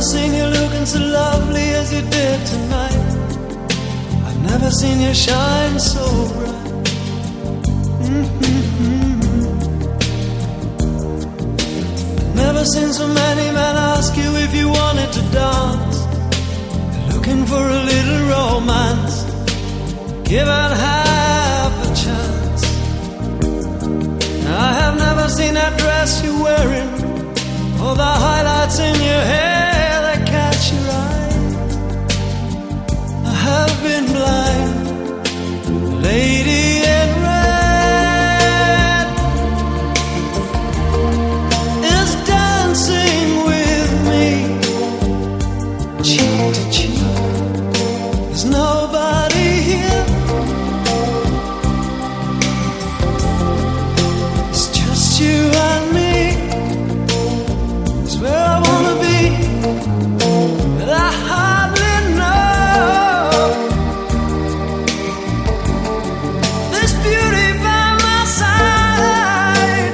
seen you looking so lovely as you did tonight. I've never seen you shine so bright. Never seen so many men ask you if you wanted to dance. They're looking for a little romance. Give it half a chance. I have never seen that dress you're wearing, or the highlights in your hair that catch your eye. I have been blind, lady in red is dancing with me, cheek to cheek. There's nobody here, it's just you and me. It's where I wanna be, but I hardly know. This beauty by my side,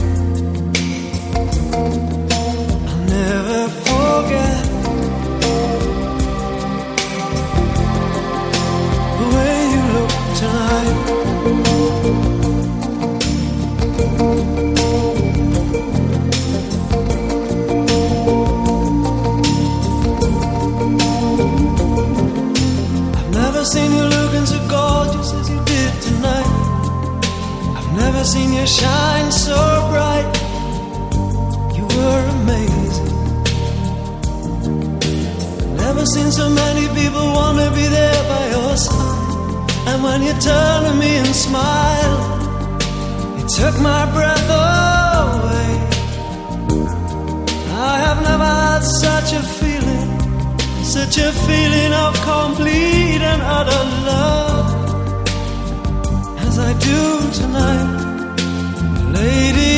I'll never forget the way you look tonight. I've never seen you looking so gorgeous as you did tonight. I've never seen you shine so bright. You were amazing. Never seen so many people want to be there by your side. And when you turned to me and smiled, you took my breath away. I have never had such a feeling, such a feeling of complete and utter love as I do tonight, lady.